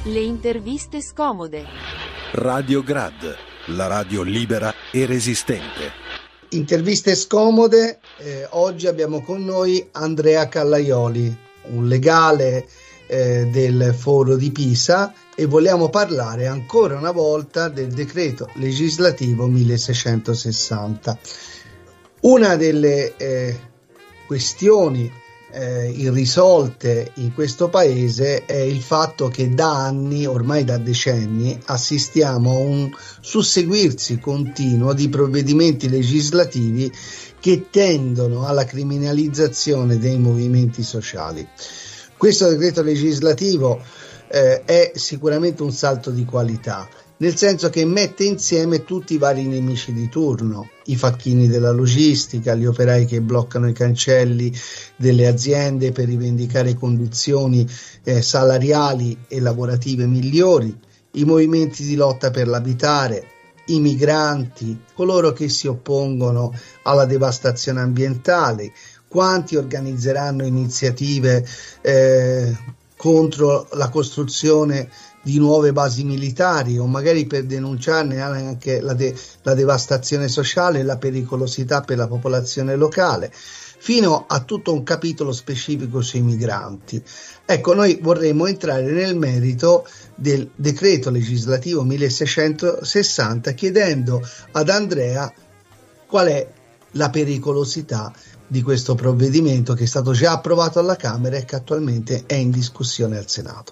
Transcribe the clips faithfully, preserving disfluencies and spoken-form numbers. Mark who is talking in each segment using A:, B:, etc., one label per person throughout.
A: Le interviste scomode.
B: Radio Grad, la radio libera e resistente.
C: Interviste scomode, eh, oggi abbiamo con noi Andrea Callaioli, un legale eh, del Foro di Pisa, e vogliamo parlare ancora una volta del decreto legislativo milleseicentosessanta. Una delle eh, questioni eh, irrisolte in questo paese è il fatto che da anni, ormai da decenni, assistiamo a un susseguirsi continuo di provvedimenti legislativi che tendono alla criminalizzazione dei movimenti sociali. Questo decreto legislativo eh, è sicuramente un salto di qualità, nel senso che mette insieme tutti i vari nemici di turno, i facchini della logistica, gli operai che bloccano i cancelli delle aziende per rivendicare condizioni eh, salariali e lavorative migliori, i movimenti di lotta per l'abitare, i migranti, coloro che si oppongono alla devastazione ambientale, quanti organizzeranno iniziative eh, contro la costruzione di nuove basi militari o magari per denunciarne anche la, de- la devastazione sociale e la pericolosità per la popolazione locale, fino a tutto un capitolo specifico sui migranti. Ecco, noi vorremmo entrare nel merito del decreto legislativo milleseicentosessanta chiedendo ad Andrea qual è la pericolosità di questo provvedimento che è stato già approvato alla Camera e che attualmente è in discussione al Senato.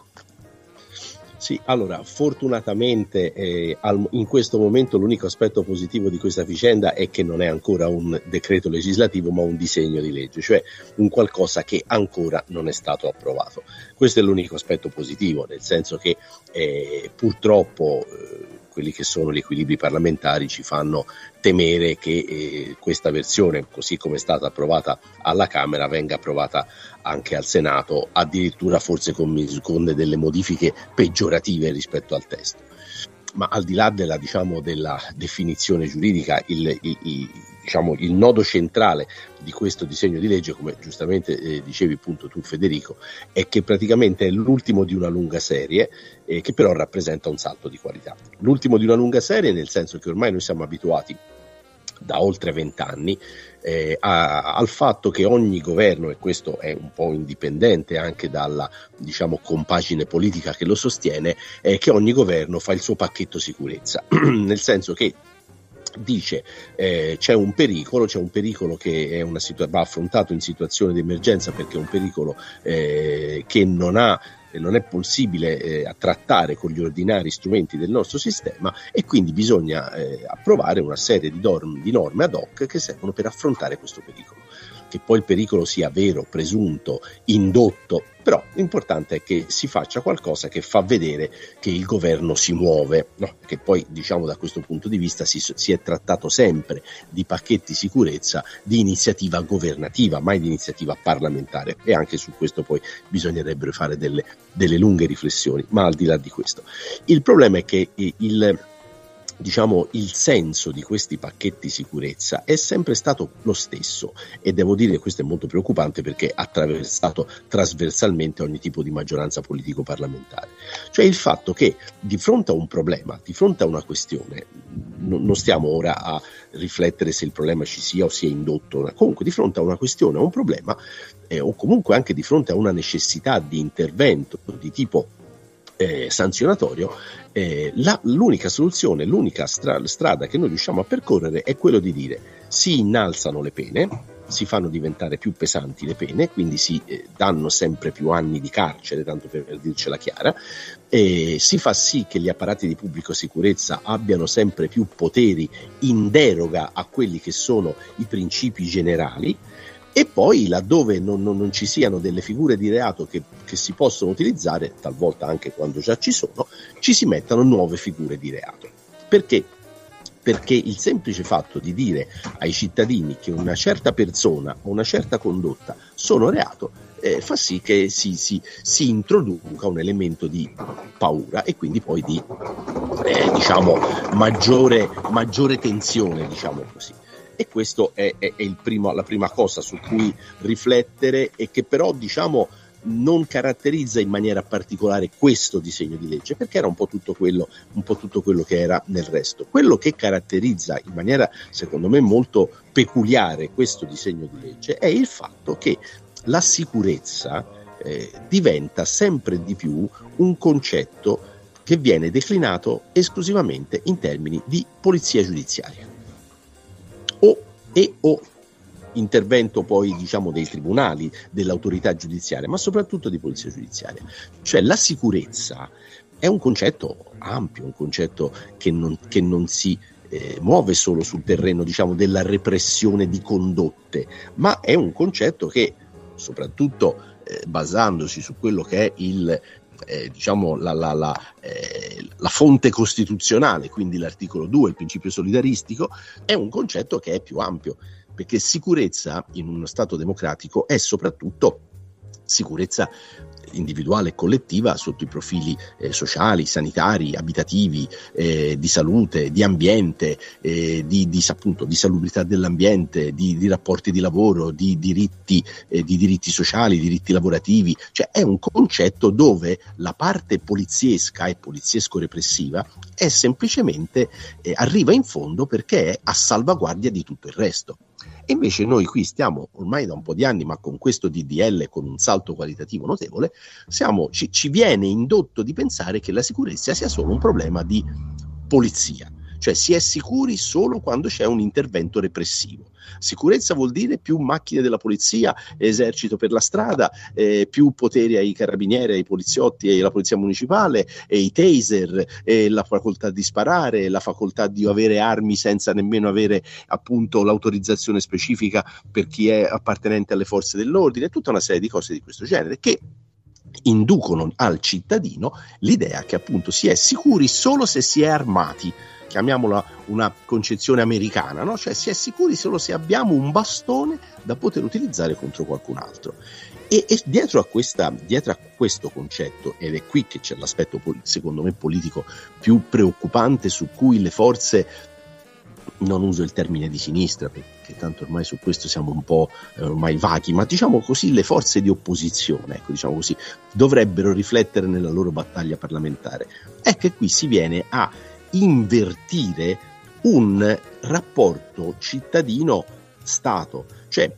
D: Sì, allora, fortunatamente eh, al, in questo momento l'unico aspetto positivo di questa vicenda è che non è ancora un decreto legislativo ma un disegno di legge, cioè un qualcosa che ancora non è stato approvato. Questo è l'unico aspetto positivo, nel senso che eh, purtroppo eh, quelli che sono gli equilibri parlamentari ci fanno temere che eh, questa versione, così come è stata approvata alla Camera, venga approvata anche al Senato, addirittura forse con, con delle modifiche peggiorative rispetto al testo. Ma al di là della, diciamo, della definizione giuridica, il, il, il, diciamo, il nodo centrale di questo disegno di legge, come giustamente eh, dicevi appunto tu Federico, è che praticamente è l'ultimo di una lunga serie eh, che però rappresenta un salto di qualità. L'ultimo di una lunga serie nel senso che ormai noi siamo abituati da oltre vent'anni eh, al fatto che ogni governo, e questo è un po' indipendente anche dalla diciamo compagine politica che lo sostiene, è che ogni governo fa il suo pacchetto sicurezza, nel senso che dice eh, c'è un pericolo, c'è un pericolo che è una situa- va affrontato in situazione di emergenza perché è un pericolo eh, che non ha non è possibile eh, trattare con gli ordinari strumenti del nostro sistema e quindi bisogna eh, approvare una serie di, dorm- di norme ad hoc che servono per affrontare questo pericolo. Che poi il pericolo sia vero, presunto, indotto, però l'importante è che si faccia qualcosa che fa vedere che il governo si muove, no? Che poi diciamo da questo punto di vista si, si è trattato sempre di pacchetti sicurezza di iniziativa governativa, mai di iniziativa parlamentare, e anche su questo poi bisognerebbero fare delle, delle lunghe riflessioni, ma al di là di questo. Il problema è che il diciamo il senso di questi pacchetti sicurezza è sempre stato lo stesso e devo dire che questo è molto preoccupante perché ha attraversato trasversalmente ogni tipo di maggioranza politico-parlamentare, cioè il fatto che di fronte a un problema, di fronte a una questione, no, non stiamo ora a riflettere se il problema ci sia o sia indotto, comunque di fronte a una questione, a un problema eh, o comunque anche di fronte a una necessità di intervento di tipo Eh, sanzionatorio, eh, la, l'unica soluzione, l'unica stra- strada che noi riusciamo a percorrere è quello di dire si innalzano le pene, si fanno diventare più pesanti le pene, quindi si eh, danno sempre più anni di carcere, tanto per, per dircela chiara, e si fa sì che gli apparati di pubblica sicurezza abbiano sempre più poteri in deroga a quelli che sono i principi generali. E poi laddove non, non, non ci siano delle figure di reato che, che si possono utilizzare, talvolta anche quando già ci sono, ci si mettano nuove figure di reato. Perché? Perché il semplice fatto di dire ai cittadini che una certa persona o una certa condotta sono reato eh, fa sì che si, si, si introduca un elemento di paura e quindi poi di eh, diciamo maggiore, maggiore tensione, diciamo così. E questo è, è, è il primo, la prima cosa su cui riflettere e che però diciamo non caratterizza in maniera particolare questo disegno di legge, perché era un po' tutto quello, un po' tutto quello che era nel resto. Quello che caratterizza in maniera, secondo me, molto peculiare questo disegno di legge è il fatto che la sicurezza eh, diventa sempre di più un concetto che viene declinato esclusivamente in termini di polizia giudiziaria o e o intervento poi diciamo dei tribunali, dell'autorità giudiziaria, ma soprattutto di polizia giudiziaria. Cioè la sicurezza è un concetto ampio, un concetto che non, che non si eh, muove solo sul terreno diciamo della repressione di condotte, ma è un concetto che soprattutto eh, basandosi su quello che è il Eh, diciamo la, la, la, eh, la fonte costituzionale, quindi l'articolo due, il principio solidaristico, è un concetto che è più ampio, perché sicurezza in uno Stato democratico è soprattutto sicurezza individuale e collettiva sotto i profili eh, sociali, sanitari, abitativi, eh, di salute, di ambiente, eh, di, di, appunto, di salubrità dell'ambiente, di, di rapporti di lavoro, di diritti, eh, di diritti sociali, diritti lavorativi. Cioè è un concetto dove la parte poliziesca e poliziesco-repressiva è semplicemente eh, arriva in fondo perché è a salvaguardia di tutto il resto. E invece noi qui stiamo ormai da un po' di anni, ma con questo D D L con un salto qualitativo notevole, siamo, ci, ci viene indotto di pensare che la sicurezza sia solo un problema di polizia, cioè si è sicuri solo quando c'è un intervento repressivo. Sicurezza vuol dire più macchine della polizia, esercito per la strada, eh, più poteri ai carabinieri, ai poliziotti e alla polizia municipale, e i taser, e la facoltà di sparare, la facoltà di avere armi senza nemmeno avere appunto l'autorizzazione specifica per chi è appartenente alle forze dell'ordine, tutta una serie di cose di questo genere che inducono al cittadino l'idea che appunto si è sicuri solo se si è armati. Chiamiamola una concezione americana, no? Cioè si è sicuri solo se abbiamo un bastone da poter utilizzare contro qualcun altro. E, e dietro a questa, dietro a questo concetto, ed è qui che c'è l'aspetto secondo me politico più preoccupante, su cui le forze, non uso il termine di sinistra perché tanto ormai su questo siamo un po' eh, ormai vaghi, ma diciamo così le forze di opposizione, ecco, diciamo così, dovrebbero riflettere nella loro battaglia parlamentare, è che qui si viene a invertire un rapporto cittadino-stato, cioè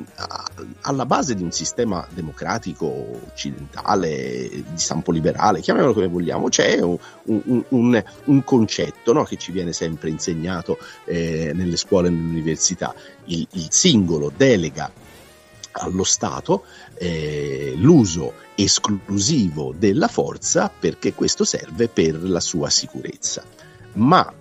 D: alla base di un sistema democratico occidentale, di stampo liberale, chiamiamolo come vogliamo, c'è un, un, un, un concetto, no, che ci viene sempre insegnato eh, nelle scuole e nell'università. Il, il singolo delega allo Stato eh, l'uso esclusivo della forza perché questo serve per la sua sicurezza, ma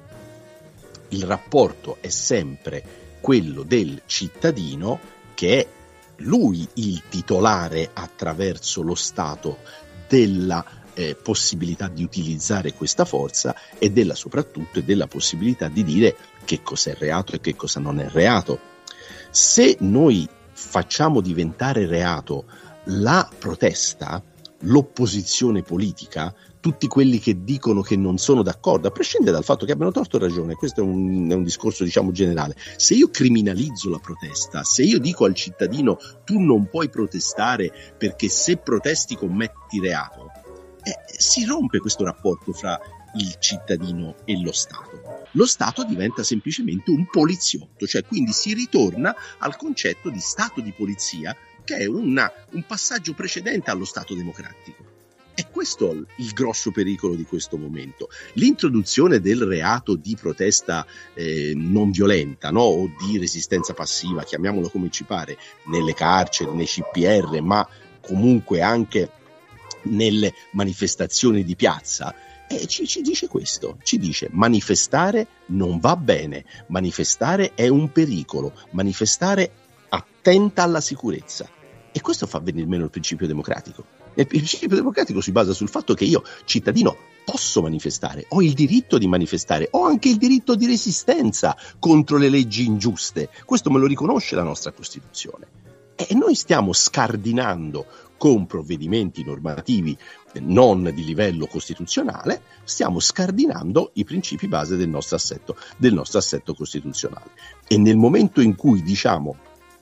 D: il rapporto è sempre quello del cittadino, che è lui il titolare attraverso lo Stato della eh, possibilità di utilizzare questa forza e della soprattutto e della possibilità di dire che cosa è reato e che cosa non è reato. Se noi facciamo diventare reato la protesta, l'opposizione politica, tutti quelli che dicono che non sono d'accordo, a prescindere dal fatto che abbiano torto o ragione, questo è un, è un discorso diciamo generale, se io criminalizzo la protesta, se io dico al cittadino tu non puoi protestare perché se protesti commetti reato, eh, si rompe questo rapporto fra il cittadino e lo Stato. Lo Stato diventa semplicemente un poliziotto, cioè quindi si ritorna al concetto di Stato di polizia, che è una, un passaggio precedente allo Stato democratico. È questo il grosso pericolo di questo momento. L'introduzione del reato di protesta eh, non violenta, no? O di resistenza passiva, chiamiamolo come ci pare, nelle carceri, nei C P R, ma comunque anche nelle manifestazioni di piazza, eh, ci, ci dice questo, ci dice manifestare non va bene, manifestare è un pericolo, manifestare attenta alla sicurezza. E questo fa venire meno il principio democratico. Il principio democratico si basa sul fatto che io, cittadino, posso manifestare, ho il diritto di manifestare, ho anche il diritto di resistenza contro le leggi ingiuste. Questo me lo riconosce la nostra Costituzione. E noi stiamo scardinando con provvedimenti normativi non di livello costituzionale, stiamo scardinando i principi base del nostro assetto, del nostro assetto costituzionale. E nel momento in cui diciamo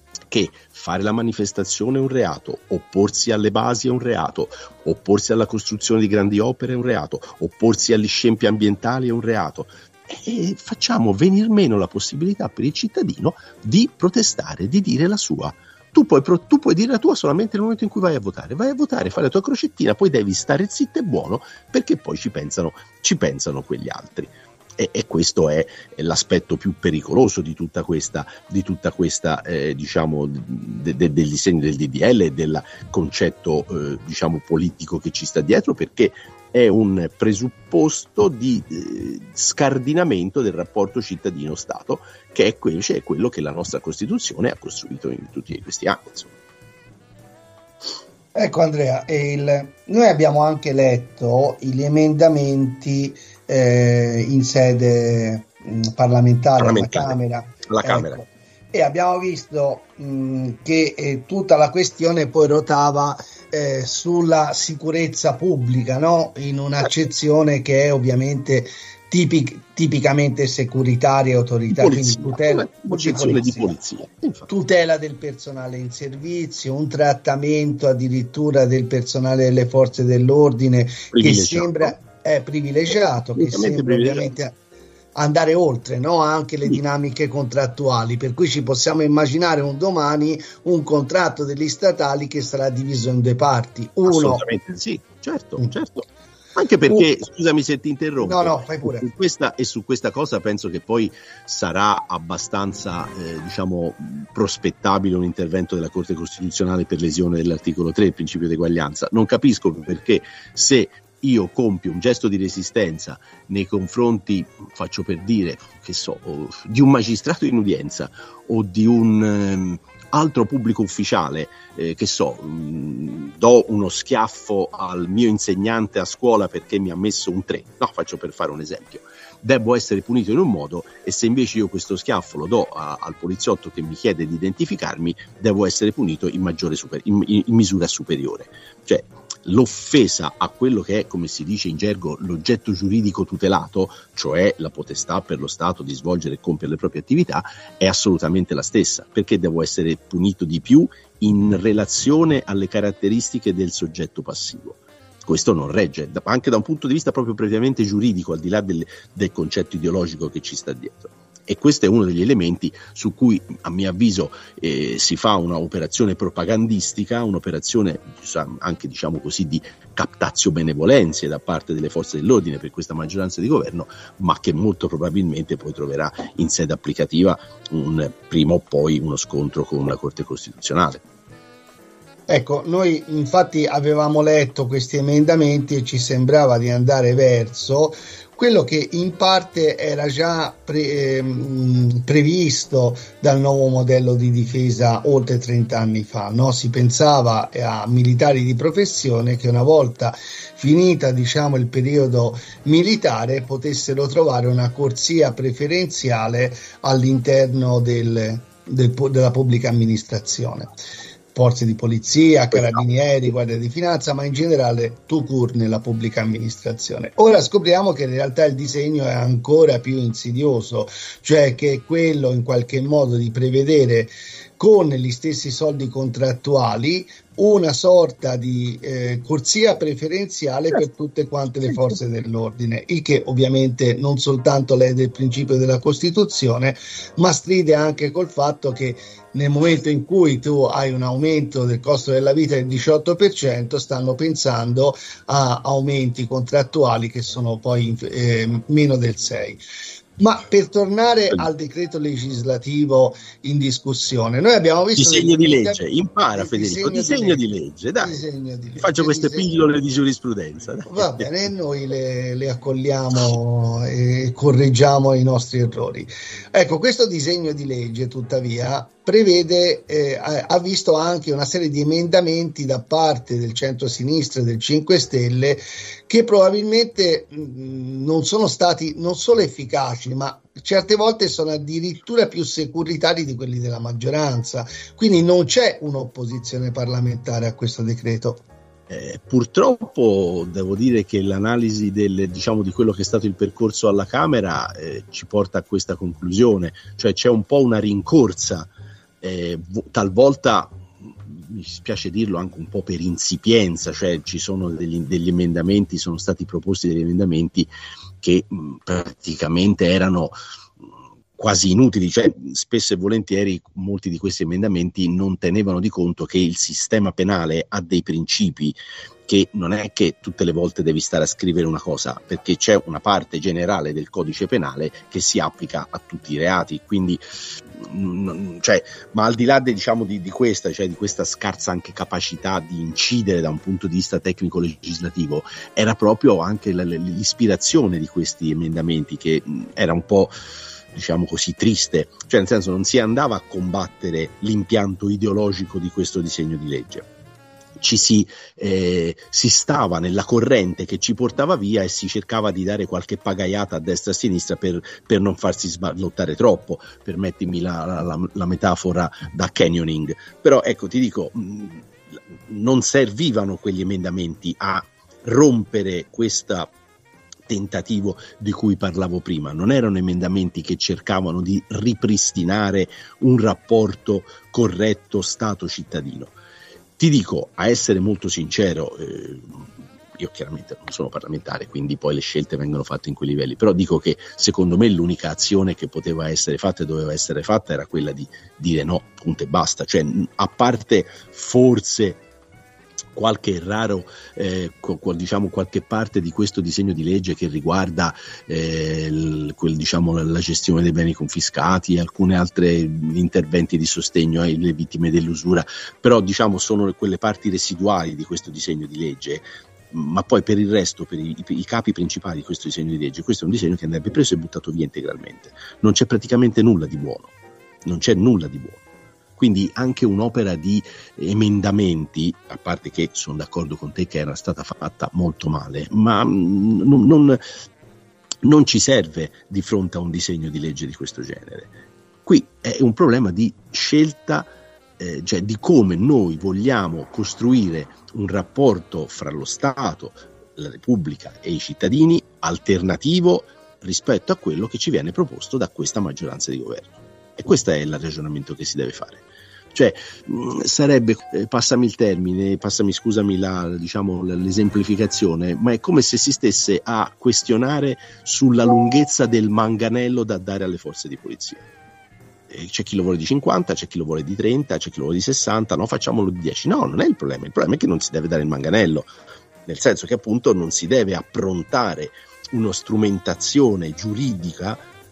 D: che fare la manifestazione è un reato, opporsi alle basi è un reato, opporsi alla costruzione di grandi opere è un reato, opporsi agli scempi ambientali è un reato, e facciamo venir meno la possibilità per il cittadino di protestare, di dire la sua. Tu puoi, tu puoi dire la tua solamente nel momento in cui vai a votare, vai a votare, fai la tua crocettina, poi devi stare zitto e buono, perché poi ci pensano, ci pensano quegli altri. E, e questo è l'aspetto più pericoloso di tutta questa, di tutta questa eh, diciamo de, de, del disegno del D D L e del concetto eh, diciamo politico che ci sta dietro, perché è un presupposto di eh, scardinamento del rapporto cittadino-Stato, che è, que- cioè, quello che la nostra Costituzione ha costruito in tutti questi anni, insomma.
C: Ecco Andrea, il, noi abbiamo anche letto gli emendamenti eh, in sede mh, parlamentare,
D: parlamentare
C: alla Camera,
D: alla Camera.
C: Ecco, e abbiamo visto mh, che eh, tutta la questione poi ruotava eh, sulla sicurezza pubblica, no? In un'accezione che è ovviamente tipic, tipicamente securitaria e autoritaria, quindi tutela,
D: di polizia, di polizia.
C: tutela del personale in servizio, un trattamento addirittura del personale delle forze dell'ordine che sembra è privilegiato, che sembra ovviamente andare oltre, no? Anche le sì. dinamiche contrattuali, per cui ci possiamo immaginare un domani un contratto degli statali che sarà diviso in due parti. Uno,
D: assolutamente sì, certo, mm. certo. Anche perché, uh, scusami se ti interrompo,
C: no, no, fai pure.
D: Su questa, e su questa cosa penso che poi sarà abbastanza eh, diciamo prospettabile un intervento della Corte Costituzionale per lesione dell'articolo tre, il principio di eguaglianza. Non capisco perché se io compio un gesto di resistenza nei confronti, faccio per dire, che so, di un magistrato in udienza o di un um, altro pubblico ufficiale, eh, che so, mh, do uno schiaffo al mio insegnante a scuola perché mi ha messo un tre, no, faccio per fare un esempio, devo essere punito in un modo, e se invece io questo schiaffo lo do a, al poliziotto che mi chiede di identificarmi, devo essere punito in, maggiore super, in, in, in misura superiore. Cioè, l'offesa a quello che è, come si dice in gergo, l'oggetto giuridico tutelato, cioè la potestà per lo Stato di svolgere e compiere le proprie attività, è assolutamente la stessa. Perché devo essere punito di più in relazione alle caratteristiche del soggetto passivo? Questo non regge, anche da un punto di vista proprio prettamente giuridico, al di là del, del concetto ideologico che ci sta dietro. E questo è uno degli elementi su cui, a mio avviso, eh, si fa una operazione propagandistica, un'operazione anche, diciamo così, di captatio benevolenze da parte delle forze dell'ordine per questa maggioranza di governo, ma che molto probabilmente poi troverà in sede applicativa un, prima o poi uno scontro con la Corte Costituzionale.
C: Ecco, noi infatti avevamo letto questi emendamenti e ci sembrava di andare verso quello che in parte era già pre, ehm, previsto dal nuovo modello di difesa oltre trenta anni fa, no? Si pensava a militari di professione che una volta finita, diciamo, il periodo militare potessero trovare una corsia preferenziale all'interno del, del, della pubblica amministrazione. Forze di polizia, carabinieri, guardia di finanza, ma in generale tout court nella pubblica amministrazione. Ora scopriamo che in realtà il disegno è ancora più insidioso, cioè che è quello in qualche modo di prevedere con gli stessi soldi contrattuali una sorta di eh, corsia preferenziale per tutte quante le forze dell'ordine, il che ovviamente non soltanto lede il principio della Costituzione, ma stride anche col fatto che nel momento in cui tu hai un aumento del costo della vita del diciotto per cento, stanno pensando a aumenti contrattuali che sono poi eh, meno del sei per cento. Ma per tornare al decreto legislativo in discussione, noi abbiamo visto
D: disegno di legge, impara Federico, disegno, disegno di legge, di legge dai, disegno di legge. Faccio queste disegno. pillole di giurisprudenza. Dai.
C: Va bene, noi le, le accogliamo e correggiamo i nostri errori. Ecco, questo disegno di legge, tuttavia, prevede, eh, ha visto anche una serie di emendamenti da parte del centro-sinistra e del cinque Stelle che probabilmente mh, non sono stati non solo efficaci, ma certe volte sono addirittura più securitari di quelli della maggioranza. Quindi non c'è un'opposizione parlamentare a questo decreto.
D: Eh, purtroppo devo dire che l'analisi del, diciamo, di quello che è stato il percorso alla Camera eh, ci porta a questa conclusione, cioè c'è un po' una rincorsa eh, talvolta, mi spiace dirlo, anche un po' per insipienza, cioè ci sono degli, degli emendamenti, sono stati proposti degli emendamenti che mh, praticamente erano quasi inutili, cioè spesso e volentieri molti di questi emendamenti non tenevano di conto che il sistema penale ha dei principi, che non è che tutte le volte devi stare a scrivere una cosa, perché c'è una parte generale del codice penale che si applica a tutti i reati, quindi mh, cioè, ma al di là de, diciamo di, di questa, cioè di questa scarsa anche capacità di incidere da un punto di vista tecnico legislativo, era proprio anche l- l'ispirazione di questi emendamenti che mh, era un po', diciamo così, triste, cioè nel senso non si andava a combattere l'impianto ideologico di questo disegno di legge, ci si, eh, si stava nella corrente che ci portava via e si cercava di dare qualche pagaiata a destra e a sinistra per, per non farsi sballottare troppo, permettimi la, la, la metafora da canyoning. Però ecco, ti dico, mh, non servivano quegli emendamenti a rompere questa tentativo di cui parlavo prima, non erano emendamenti che cercavano di ripristinare un rapporto corretto Stato-cittadino. Ti dico, a essere molto sincero, eh, io chiaramente non sono parlamentare, quindi poi le scelte vengono fatte in quei livelli, però dico che secondo me l'unica azione che poteva essere fatta e doveva essere fatta era quella di dire no, punto e basta, cioè a parte forse qualche raro, eh, qual, diciamo qualche parte di questo disegno di legge che riguarda eh, il, quel, diciamo, la, la gestione dei beni confiscati e alcune altre interventi di sostegno alle vittime dell'usura, però diciamo sono quelle parti residuali di questo disegno di legge, ma poi per il resto, per i, i capi principali di questo disegno di legge, questo è un disegno che andrebbe preso e buttato via integralmente, non c'è praticamente nulla di buono, non c'è nulla di buono. Quindi anche un'opera di emendamenti, a parte che sono d'accordo con te che era stata fatta molto male, ma non, non, non ci serve di fronte a un disegno di legge di questo genere. Qui è un problema di scelta, eh, cioè di come noi vogliamo costruire un rapporto fra lo Stato, la Repubblica e i cittadini alternativo rispetto a quello che ci viene proposto da questa maggioranza di governo. E questo è il ragionamento che si deve fare. Cioè mh, sarebbe, eh, passami il termine, passami scusami la, diciamo, l'esemplificazione, ma è come se si stesse a questionare sulla lunghezza del manganello da dare alle forze di polizia. E c'è chi lo vuole di cinquanta, c'è chi lo vuole di trenta, c'è chi lo vuole di sessanta, no, facciamolo di dieci. No, non è il problema, il problema è che non si deve dare il manganello, nel senso che appunto non si deve approntare una strumentazione giuridica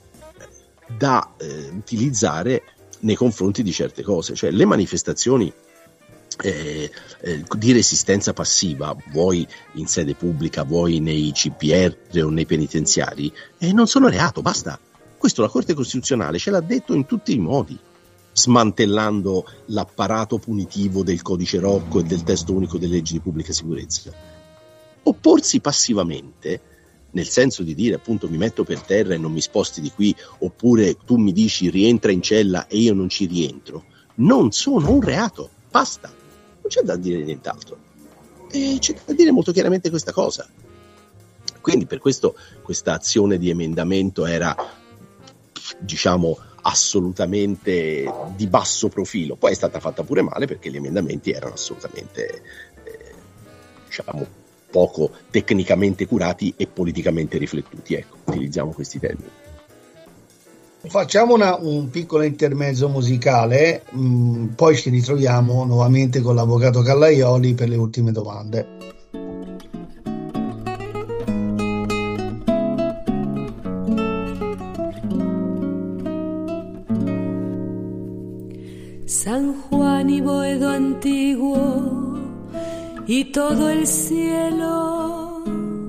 D: da eh, utilizzare nei confronti di certe cose, cioè le manifestazioni eh, eh, di resistenza passiva, vuoi in sede pubblica, vuoi nei C P R o nei penitenziari, eh, non sono reato, basta. Questo la Corte Costituzionale ce l'ha detto in tutti i modi, smantellando l'apparato punitivo del codice Rocco e del testo unico delle leggi di pubblica sicurezza. Opporsi passivamente, nel senso di dire appunto mi metto per terra e non mi sposti di qui, oppure tu mi dici rientra in cella e io non ci rientro, non sono un reato, basta, non c'è da dire nient'altro, e c'è da dire molto chiaramente questa cosa. Quindi per questo questa azione di emendamento era, diciamo, assolutamente di basso profilo, poi è stata fatta pure male perché gli emendamenti erano assolutamente eh, diciamo poco tecnicamente curati e politicamente riflettuti, ecco, utilizziamo questi termini.
C: Facciamo una, un piccolo intermezzo musicale, mh, poi ci ritroviamo nuovamente con l'avvocato Callaioli per le ultime domande.
E: San Juan y Boedo antiguo y todo el cielo,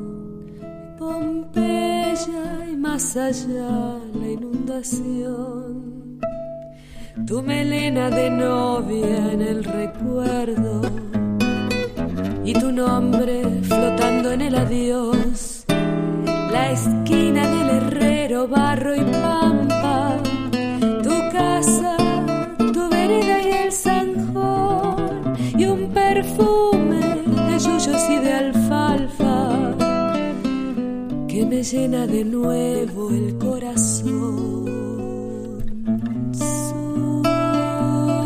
E: Pompeya y más allá la inundación, tu melena de novia en el recuerdo y tu nombre flotando en el adiós, la esquina del herrero, barro y pampa, tu casa, tu vereda y el zanjón y un perfume de yuyos y de alfalfa que me llena de nuevo el corazón. Sol,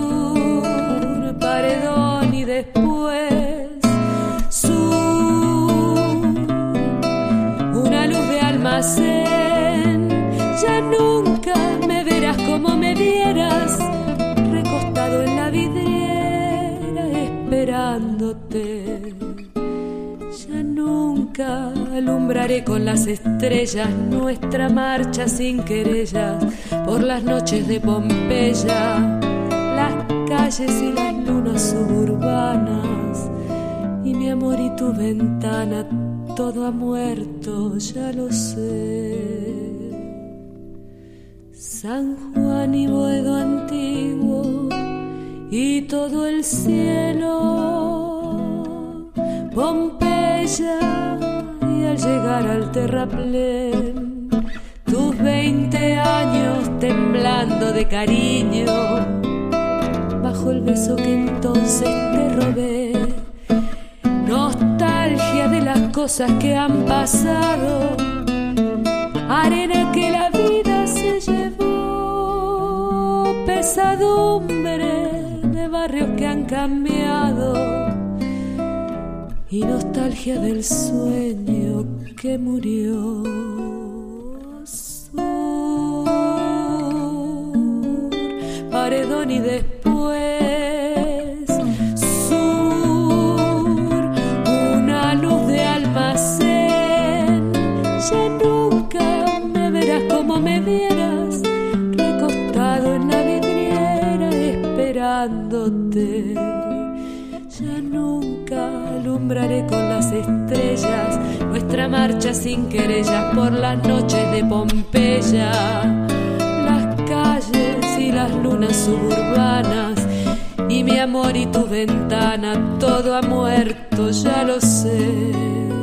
E: esperándote. Ya nunca alumbraré con las estrellas nuestra marcha sin querellas por las noches de Pompeya, las calles y las lunas suburbanas, y mi amor y tu ventana, todo ha muerto, ya lo sé. San Juan y Boedo antiguo y todo el cielo, Pompeya, y al llegar al terraplén, tus veinte años temblando de cariño, bajo el beso que entonces te robé, nostalgia de las cosas que han pasado, arena que la vida se llevó, pesadumbre de barrios que han cambiado y nostalgia del sueño que murió. Sur, Paredón y después sur, una luz de almacén. Ya nunca me verás como me vieras, recostado en la vidriera esperándote. Ya nunca alumbraré con las estrellas nuestra marcha sin querellas por las noches de Pompeya, las calles y las lunas suburbanas, y mi amor y tu ventana, todo ha muerto, ya lo sé.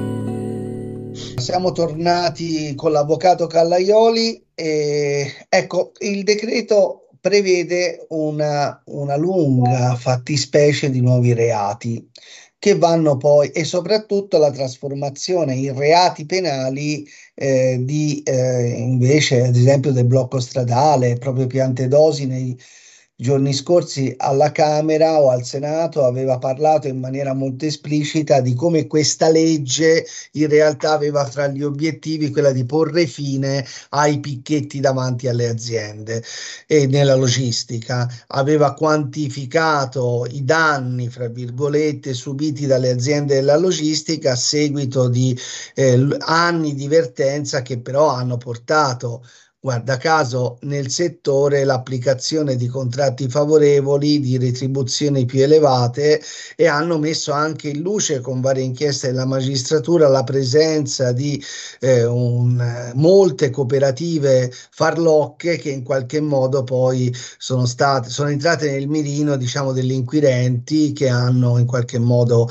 C: Siamo tornati con l'avvocato Callaioli e ecco, il decreto prevede una, una lunga fattispecie di nuovi reati che vanno poi, e soprattutto la trasformazione in reati penali eh, di eh, invece ad esempio del blocco stradale. Proprio Piantedosi nei giorni scorsi alla Camera o al Senato aveva parlato in maniera molto esplicita di come questa legge in realtà aveva fra gli obiettivi quella di porre fine ai picchetti davanti alle aziende e nella logistica. Aveva quantificato i danni, fra virgolette, subiti dalle aziende della logistica a seguito di eh, anni di vertenza che però hanno portato, guarda caso, nel settore l'applicazione di contratti favorevoli, di retribuzioni più elevate, e hanno messo anche in luce con varie inchieste della magistratura la presenza di eh, un, molte cooperative farlocche che in qualche modo poi sono state, sono entrate nel mirino, diciamo, degli inquirenti che hanno in qualche modo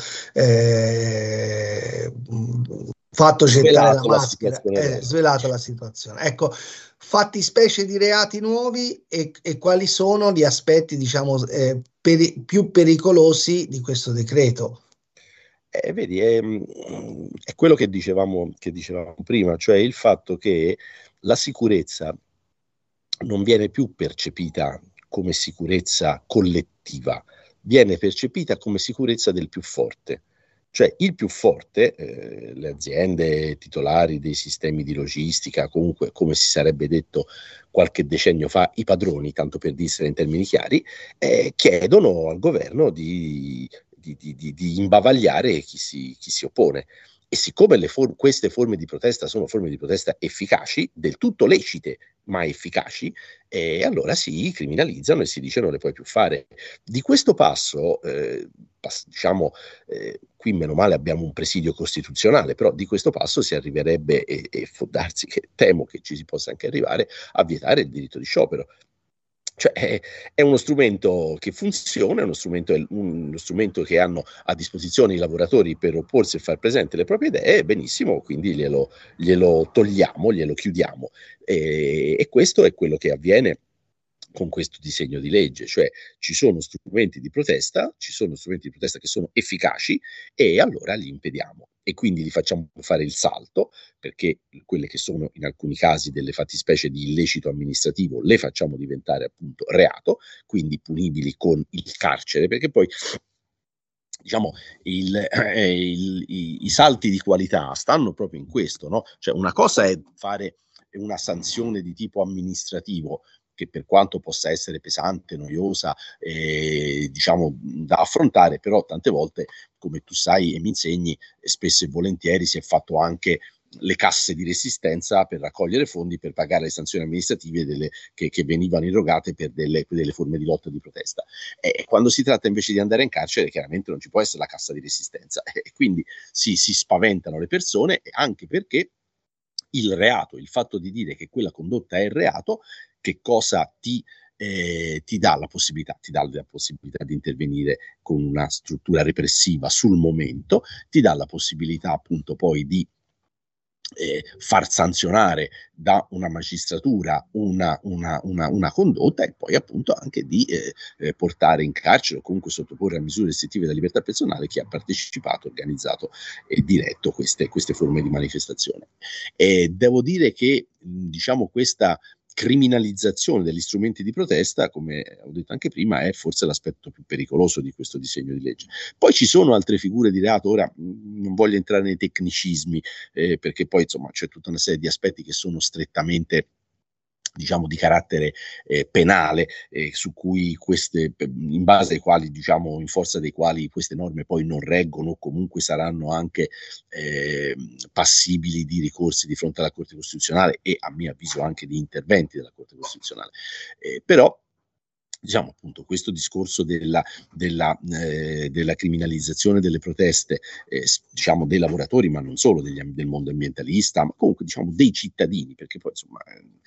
C: eh, fatto gettare la maschera, eh, svelato la situazione. Ecco, fattispecie di reati nuovi e, e quali sono gli aspetti, diciamo, eh, peri- più pericolosi di questo decreto?
D: Eh, vedi, è, è quello che dicevamo, che dicevamo prima, cioè il fatto che la sicurezza non viene più percepita come sicurezza collettiva, viene percepita come sicurezza del più forte. Cioè il più forte, eh, le aziende titolari dei sistemi di logistica, comunque come si sarebbe detto qualche decennio fa, i padroni, tanto per dirsi in termini chiari, eh, chiedono al governo di, di, di, di, di imbavagliare chi si, chi si oppone. E siccome le for- queste forme di protesta sono forme di protesta efficaci, del tutto lecite, ma efficaci, eh, allora si criminalizzano e si dice non le puoi più fare. Di questo passo, eh, pass- diciamo, eh, qui meno male abbiamo un presidio costituzionale, però di questo passo si arriverebbe, e, e può darsi che temo che ci si possa anche arrivare, a vietare il diritto di sciopero. Cioè è, è uno strumento che funziona, è uno strumento, è uno strumento che hanno a disposizione i lavoratori per opporsi e far presente le proprie idee, benissimo, quindi glielo, glielo togliamo, glielo chiudiamo. E, e questo è quello che avviene con questo disegno di legge, cioè ci sono strumenti di protesta, ci sono strumenti di protesta che sono efficaci e allora li impediamo e quindi li facciamo fare il salto, perché quelle che sono in alcuni casi delle fattispecie di illecito amministrativo le facciamo diventare appunto reato, quindi punibili con il carcere, perché poi diciamo il, eh, il, i, i salti di qualità stanno proprio in questo, no? Cioè una cosa è fare una sanzione di tipo amministrativo che per quanto possa essere pesante, noiosa, eh, diciamo da affrontare, però tante volte, come tu sai e mi insegni, spesso e volentieri si è fatto anche le casse di resistenza per raccogliere fondi per pagare le sanzioni amministrative delle, che, che venivano irrogate per delle, delle forme di lotta e di protesta. E quando si tratta invece di andare in carcere, chiaramente non ci può essere la cassa di resistenza, e quindi si, si spaventano le persone, anche perché il reato, il fatto di dire che quella condotta è reato, che cosa ti Eh, ti dà la possibilità, ti dà la possibilità di intervenire con una struttura repressiva sul momento, ti dà la possibilità appunto poi di eh, far sanzionare da una magistratura una, una, una, una condotta e poi appunto anche di eh, eh, portare in carcere o comunque sottoporre a misure restrittive della libertà personale chi ha partecipato, organizzato e diretto queste, queste forme di manifestazione. E devo dire che diciamo questa criminalizzazione degli strumenti di protesta, come ho detto anche prima, è forse l'aspetto più pericoloso di questo disegno di legge. Poi ci sono altre figure di reato, ora mh, non voglio entrare nei tecnicismi, eh, perché poi insomma c'è tutta una serie di aspetti che sono strettamente diciamo di carattere eh, penale, eh, su cui queste, in base ai quali, diciamo, in forza dei quali queste norme poi non reggono o comunque saranno anche eh, passibili di ricorsi di fronte alla Corte Costituzionale e a mio avviso anche di interventi della Corte Costituzionale. Eh, però diciamo appunto questo discorso della, della, eh, della criminalizzazione delle proteste eh, diciamo dei lavoratori, ma non solo degli, del mondo ambientalista, ma comunque diciamo dei cittadini, perché poi insomma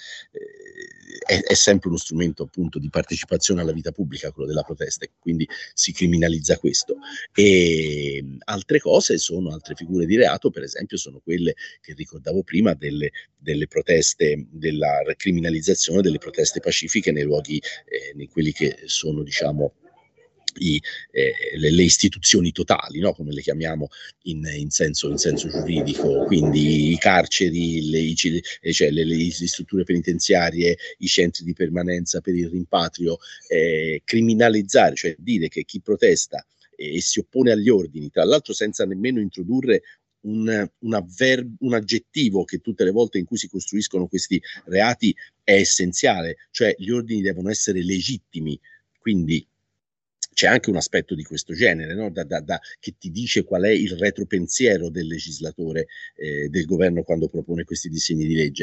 D: eh, è, è sempre uno strumento appunto di partecipazione alla vita pubblica quello della protesta, e quindi si criminalizza questo. E altre cose sono altre figure di reato, per esempio sono quelle che ricordavo prima delle, delle proteste, della criminalizzazione delle proteste pacifiche nei luoghi eh, nei quelli che sono diciamo i, eh, le, le istituzioni totali, no? Come le chiamiamo in, in, senso, in senso giuridico, quindi i carceri, le, i, cioè le, le strutture penitenziarie, i centri di permanenza per il rimpatrio, eh, criminalizzare, cioè dire che chi protesta eh, e si oppone agli ordini, tra l'altro senza nemmeno introdurre Un, un, avverb, un aggettivo che tutte le volte in cui si costruiscono questi reati è essenziale, cioè gli ordini devono essere legittimi, quindi c'è anche un aspetto di questo genere, no? da, da, da, che ti dice qual è il retropensiero del legislatore, eh, del governo quando propone questi disegni di legge.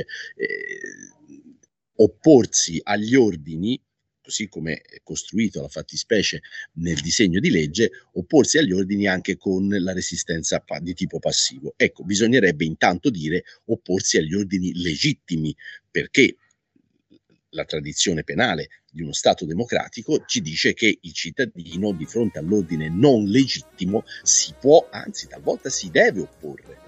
D: Eh, opporsi agli ordini, così come è costruito la fattispecie nel disegno di legge, opporsi agli ordini anche con la resistenza di tipo passivo. Ecco, bisognerebbe intanto dire opporsi agli ordini legittimi, perché la tradizione penale di uno Stato democratico ci dice che il cittadino di fronte all'ordine non legittimo si può, anzi talvolta si deve opporre.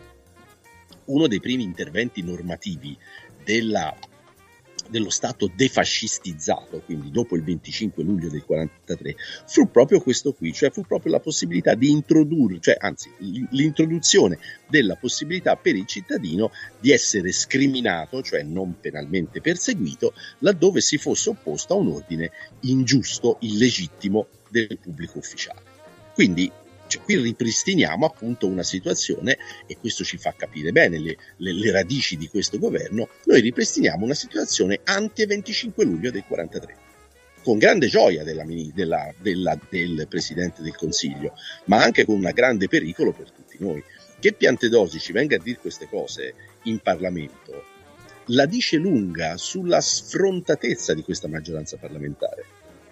D: Uno dei primi interventi normativi della dello Stato defascistizzato, quindi dopo il venticinque luglio del quarantatré, fu proprio questo qui, cioè fu proprio la possibilità di introdurre, cioè anzi l'introduzione della possibilità per il cittadino di essere scriminato, cioè non penalmente perseguito, laddove si fosse opposto a un ordine ingiusto, illegittimo del pubblico ufficiale. Quindi cioè, qui ripristiniamo appunto una situazione, e questo ci fa capire bene le, le, le radici di questo governo. Noi ripristiniamo una situazione ante venticinque luglio del quarantatré, con grande gioia della, della, della, del Presidente del Consiglio, ma anche con un grande pericolo per tutti noi. Che Piantedosi ci venga a dire queste cose in Parlamento la dice lunga sulla sfrontatezza di questa maggioranza parlamentare.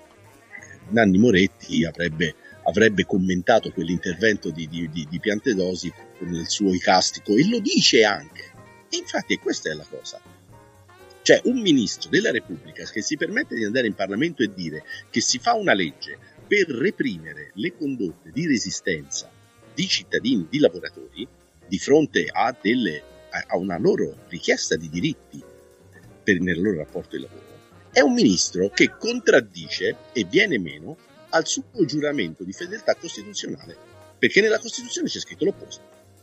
D: Nanni Moretti avrebbe avrebbe commentato quell'intervento di, di, di, di Piantedosi con il suo icastico, e lo dice anche. E infatti questa è la cosa. Cioè un ministro della Repubblica che si permette di andare in Parlamento e dire che si fa una legge per reprimere le condotte di resistenza di cittadini, di lavoratori, di fronte a, delle, a, a una loro richiesta di diritti per, nel loro rapporto di lavoro, è un ministro che contraddice e viene meno al suo giuramento di fedeltà costituzionale, perché nella Costituzione c'è scritto l'opposto.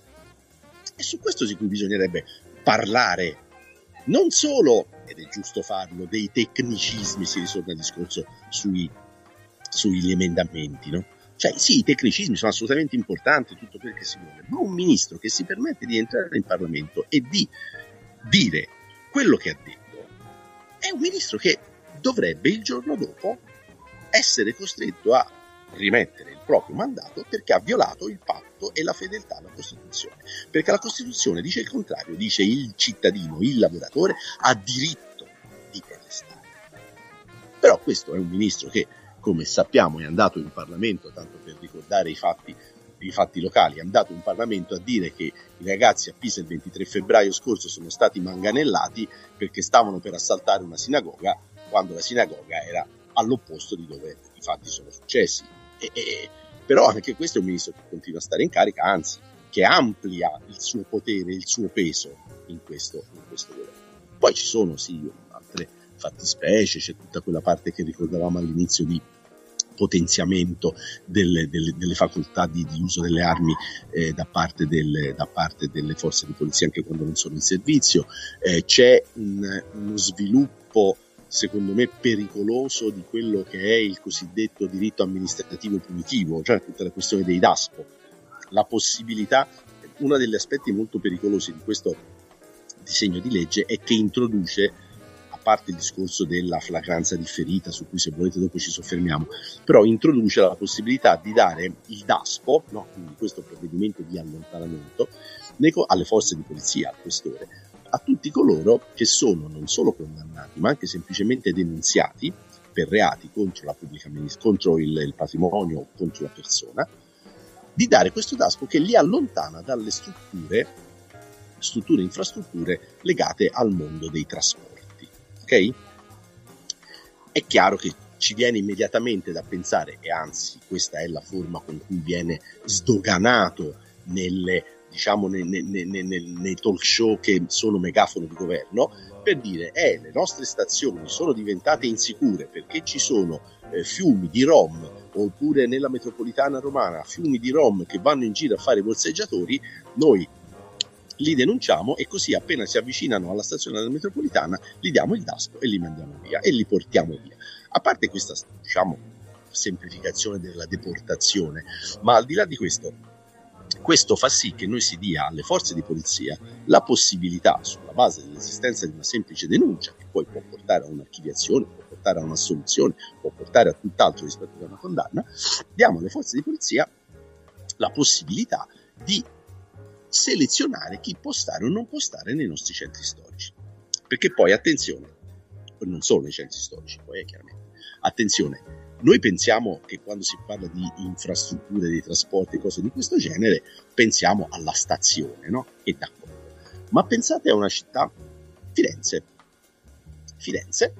D: E su questo di cui bisognerebbe parlare, non solo, ed è giusto farlo, dei tecnicismi, si ritorna al discorso sui, sugli emendamenti, no? Cioè sì, i tecnicismi sono assolutamente importanti, tutto quel che si vuole, ma un ministro che si permette di entrare in Parlamento e di dire quello che ha detto è un ministro che dovrebbe il giorno dopo essere costretto a rimettere il proprio mandato perché ha violato il patto e la fedeltà alla Costituzione, perché la Costituzione dice il contrario, dice il cittadino, il lavoratore ha diritto di protestare. Però questo è un ministro che, come sappiamo, è andato in Parlamento, tanto per ricordare i fatti, i fatti locali, è andato in Parlamento a dire che i ragazzi a Pisa il ventitré febbraio scorso sono stati manganellati perché stavano per assaltare una sinagoga, quando la sinagoga era all'opposto di dove i fatti sono successi. E, e, però anche questo è un ministro che continua a stare in carica, anzi che amplia il suo potere, il suo peso in questo, in questo governo. Poi ci sono sì altre fattispecie, c'è tutta quella parte che ricordavamo all'inizio di potenziamento delle, delle, delle facoltà di, di uso delle armi eh, da, parte del, da parte delle forze di polizia anche quando non sono in servizio. Eh, c'è un, uno sviluppo secondo me pericoloso di quello che è il cosiddetto diritto amministrativo punitivo, cioè tutta la questione dei DASPO, la possibilità, uno degli aspetti molto pericolosi di questo disegno di legge è che introduce, a parte il discorso della flagranza differita, su cui se volete dopo ci soffermiamo, però introduce la possibilità di dare il DASPO, no? Quindi questo provvedimento di allontanamento, alle forze di polizia, al questore, a tutti coloro che sono non solo condannati, ma anche semplicemente denunziati per reati contro la pubblica amministrazione, contro il, il patrimonio o contro la persona, di dare questo DASPO che li allontana dalle strutture, strutture e infrastrutture legate al mondo dei trasporti. Ok? È chiaro che ci viene immediatamente da pensare, e anzi questa è la forma con cui viene sdoganato nelle diciamo nei, nei, nei, nei talk show che sono megafono di governo, per dire eh, le nostre stazioni sono diventate insicure perché ci sono eh, fiumi di rom, oppure nella metropolitana romana fiumi di rom che vanno in giro a fare i borseggiatori, noi li denunciamo e così appena si avvicinano alla stazione della metropolitana gli diamo il DASPO e li mandiamo via e li portiamo via. A parte questa, diciamo, semplificazione della deportazione, ma al di là di questo, questo fa sì che noi si dia alle forze di polizia la possibilità, sulla base dell'esistenza di una semplice denuncia, che poi può portare a un'archiviazione, può portare a un'assoluzione, può portare a tutt'altro rispetto a una condanna, diamo alle forze di polizia la possibilità di selezionare chi può stare o non può stare nei nostri centri storici. Perché poi, attenzione, non solo nei centri storici, poi è chiaramente, attenzione, noi pensiamo che quando si parla di infrastrutture, di trasporti e cose di questo genere, pensiamo alla stazione, no? E d'accordo. Ma pensate a una città, Firenze. Firenze,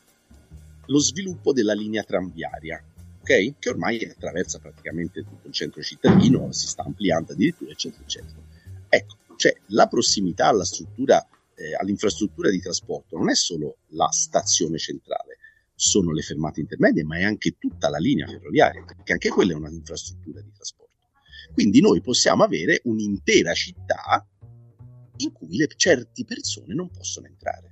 D: lo sviluppo della linea tranviaria, ok? Che ormai attraversa praticamente tutto il centro cittadino, si sta ampliando addirittura, eccetera, eccetera. Ecco, cioè la prossimità alla struttura, eh, all'infrastruttura di trasporto non è solo la stazione centrale, sono le fermate intermedie, ma è anche tutta la linea ferroviaria, perché anche quella è una infrastruttura di trasporto. Quindi noi possiamo avere un'intera città in cui le certe persone non possono entrare.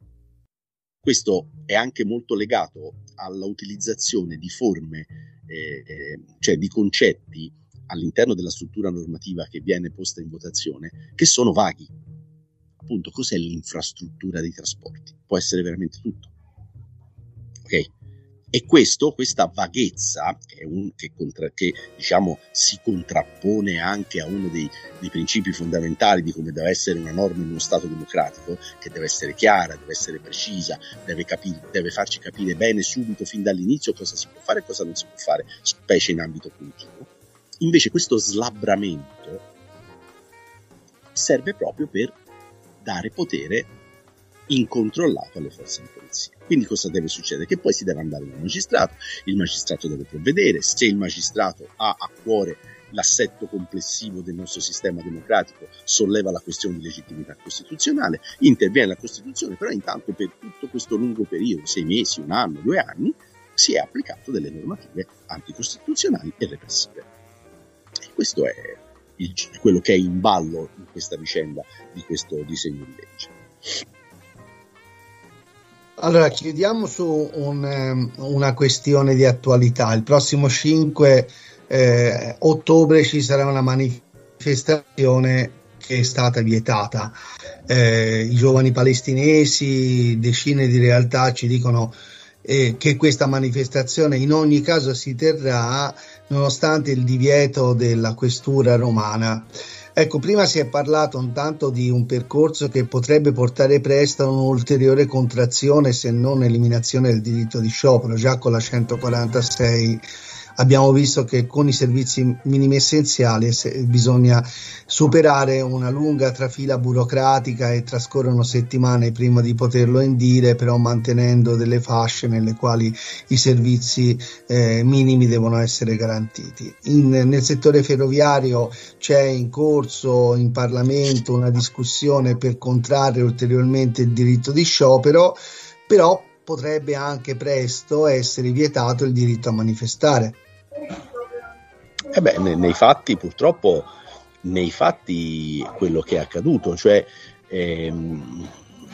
D: Questo è anche molto legato all'utilizzazione di forme, eh, eh, cioè di concetti all'interno della struttura normativa che viene posta in votazione, che sono vaghi. Appunto, cos'è l'infrastruttura dei trasporti? Può essere veramente tutto. Ok? E questo, questa vaghezza, che, è un, che, contra, che diciamo si contrappone anche a uno dei, dei principi fondamentali di come deve essere una norma in uno Stato democratico, che deve essere chiara, deve essere precisa, deve, capire, deve farci capire bene subito, fin dall'inizio, cosa si può fare e cosa non si può fare, specie in ambito punitivo. Invece questo slabramento serve proprio per dare potere incontrollato alle forze di polizia. Quindi cosa deve succedere? Che poi si deve andare dal magistrato, il magistrato deve provvedere, se il magistrato ha a cuore l'assetto complessivo del nostro sistema democratico, solleva la questione di legittimità costituzionale, interviene la Costituzione, però intanto per tutto questo lungo periodo, sei mesi, un anno, due anni, si è applicato delle normative anticostituzionali e repressive. E questo è il, quello che è in ballo in questa vicenda di questo disegno di legge.
C: Allora, chiudiamo su un, una questione di attualità. Il prossimo cinque eh, ottobre ci sarà una manifestazione che è stata vietata. Eh, I giovani palestinesi, decine di realtà ci dicono eh, che questa manifestazione in ogni caso si terrà nonostante il divieto della questura romana. Ecco, prima si è parlato un tanto di un percorso che potrebbe portare presto a un'ulteriore contrazione, se non eliminazione del diritto di sciopero. Già con la centoquarantasei abbiamo visto che con i servizi minimi essenziali bisogna superare una lunga trafila burocratica e trascorrono settimane prima di poterlo indire, però mantenendo delle fasce nelle quali i servizi eh, minimi devono essere garantiti. In, nel settore ferroviario c'è in corso in Parlamento una discussione per contrarre ulteriormente il diritto di sciopero, però potrebbe anche presto essere vietato il diritto a manifestare.
D: Eh beh, nei, nei fatti purtroppo, nei fatti quello che è accaduto, cioè ehm,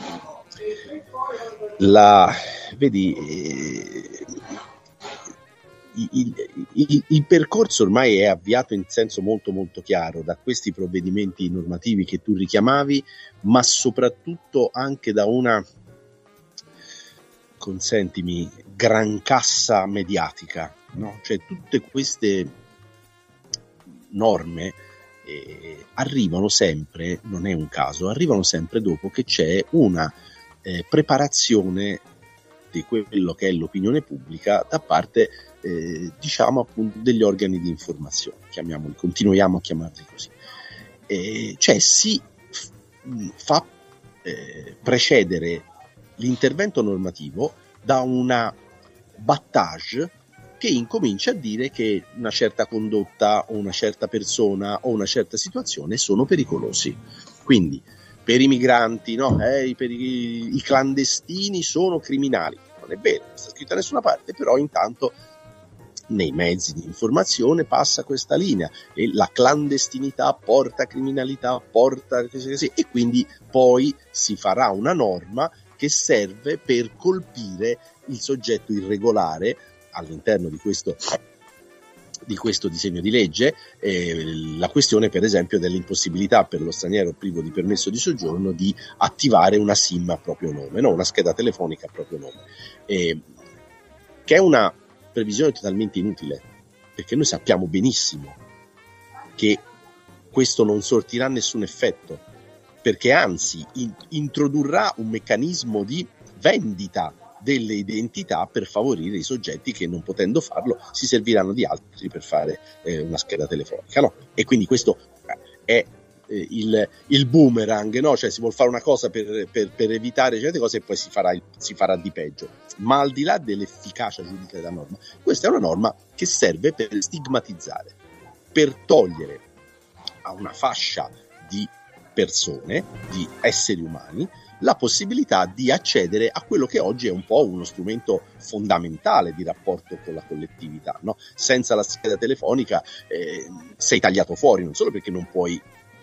D: la, vedi, eh, il, il, il percorso ormai è avviato in senso molto molto chiaro da questi provvedimenti normativi che tu richiamavi, ma soprattutto anche da una, consentimi, gran cassa mediatica, no? Cioè tutte queste norme eh, arrivano sempre, non è un caso, arrivano sempre dopo che c'è una eh, preparazione di quello che è l'opinione pubblica da parte eh, diciamo appunto degli organi di informazione, chiamiamoli, continuiamo a chiamarli così. Eh, cioè si f- fa eh, precedere l'intervento normativo da una battage che incomincia a dire che una certa condotta o una certa persona o una certa situazione sono pericolosi. Quindi per i migranti, no, eh, per i, i clandestini sono criminali. Non è vero, non sta scritto da nessuna parte, però intanto nei mezzi di informazione passa questa linea e la clandestinità porta criminalità, porta così, e quindi poi si farà una norma che serve per colpire il soggetto irregolare all'interno di questo, di questo disegno di legge. Eh, la questione per esempio dell'impossibilità per lo straniero privo di permesso di soggiorno di attivare una SIM a proprio nome, no? Una scheda telefonica a proprio nome, eh, che è una previsione totalmente inutile, perché noi sappiamo benissimo che questo non sortirà nessun effetto, perché anzi in, introdurrà un meccanismo di vendita delle identità per favorire i soggetti che, non potendo farlo, si serviranno di altri per fare eh, una scheda telefonica, no? E quindi questo è eh, il, il boomerang, no? Cioè si vuol fare una cosa per, per, per evitare certe cose e poi si farà, il, si farà di peggio. Ma al di là dell'efficacia giuridica della norma, questa è una norma che serve per stigmatizzare, per togliere a una fascia di persone, di esseri umani, la possibilità di accedere a quello che oggi è un po' uno strumento fondamentale di rapporto con la collettività, no? Senza la scheda telefonica eh, sei tagliato fuori, non solo perché non puoi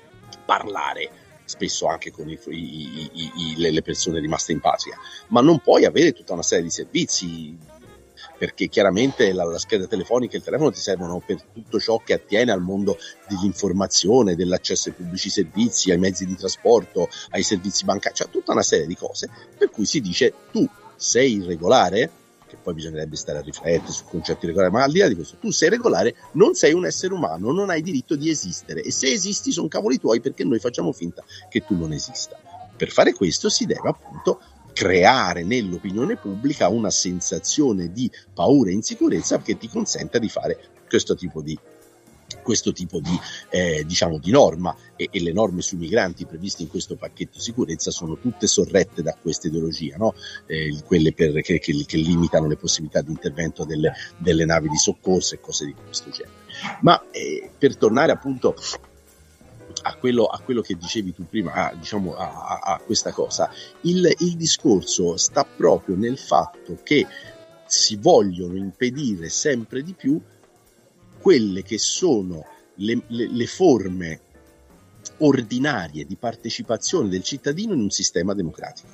D: parlare spesso anche con i, i, i, i, le persone rimaste in patria, ma non puoi avere tutta una serie di servizi, perché chiaramente la, la scheda telefonica e il telefono ti servono per tutto ciò che attiene al mondo dell'informazione, dell'accesso ai pubblici servizi, ai mezzi di trasporto, ai servizi bancari, cioè tutta una serie di cose per cui si dice tu sei irregolare, che poi bisognerebbe stare a riflettere sul concetto irregolare, ma al di là di questo, tu sei regolare, non sei un essere umano, non hai diritto di esistere, e se esisti sono cavoli tuoi perché noi facciamo finta che tu non esista. Per fare questo si deve appunto creare nell'opinione pubblica una sensazione di paura e insicurezza che ti consenta di fare questo tipo di questo tipo di eh, diciamo di norma, e, e le norme sui migranti previste in questo pacchetto sicurezza sono tutte sorrette da questa ideologia, no? Eh, quelle per, che, che, che limitano le possibilità di intervento delle, delle navi di soccorso e cose di questo genere. Ma eh, per tornare appunto a quello, a quello che dicevi tu prima, a, diciamo a, a, a questa cosa, il, il discorso sta proprio nel fatto che si vogliono impedire sempre di più quelle che sono le, le, le forme ordinarie di partecipazione del cittadino in un sistema democratico,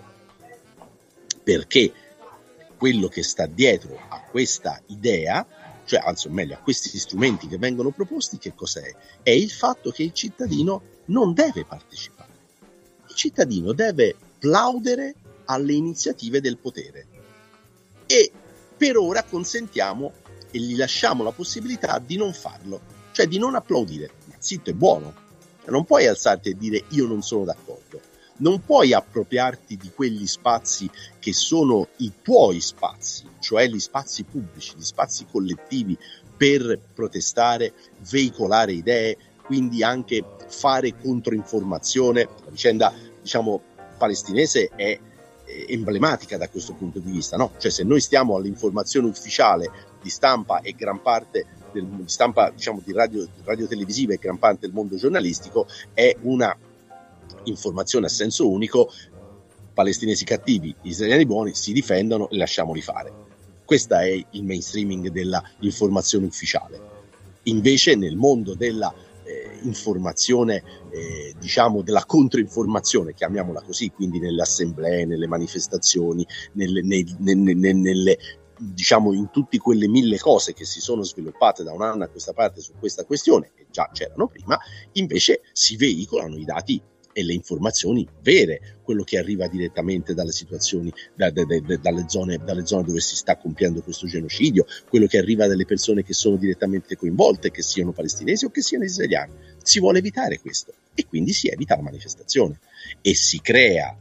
D: perché quello che sta dietro a questa idea, cioè anzi o meglio a questi strumenti che vengono proposti, che cos'è? È il fatto che il cittadino non deve partecipare, il cittadino deve plaudere alle iniziative del potere, e per ora consentiamo e gli lasciamo la possibilità di non farlo, cioè di non applaudire. Ma zitto, è buono, non puoi alzarti e dire io non sono d'accordo, non puoi appropriarti di quegli spazi che sono i tuoi spazi, cioè gli spazi pubblici, gli spazi collettivi per protestare, veicolare idee, quindi anche fare controinformazione. La vicenda, diciamo, palestinese è emblematica da questo punto di vista, no? Cioè, se noi stiamo all'informazione ufficiale di stampa e gran parte del, di stampa, diciamo, di radio, radio televisiva e gran parte del mondo giornalistico, è una informazione a senso unico: palestinesi cattivi, israeliani buoni, si difendono e lasciamoli fare. Questo è il mainstreaming della informazione ufficiale. Invece nel mondo della eh, informazione, eh, diciamo della controinformazione, chiamiamola così, quindi nelle assemblee, nelle manifestazioni, nelle, nei, nelle, nelle, diciamo in tutte quelle mille cose che si sono sviluppate da un anno a questa parte su questa questione, e già c'erano prima, invece si veicolano i dati e le informazioni vere, quello che arriva direttamente dalle situazioni, da, da, da, dalle, zone, dalle zone dove si sta compiendo questo genocidio, quello che arriva dalle persone che sono direttamente coinvolte, che siano palestinesi o che siano israeliani. Si vuole evitare questo e quindi si evita la manifestazione e si crea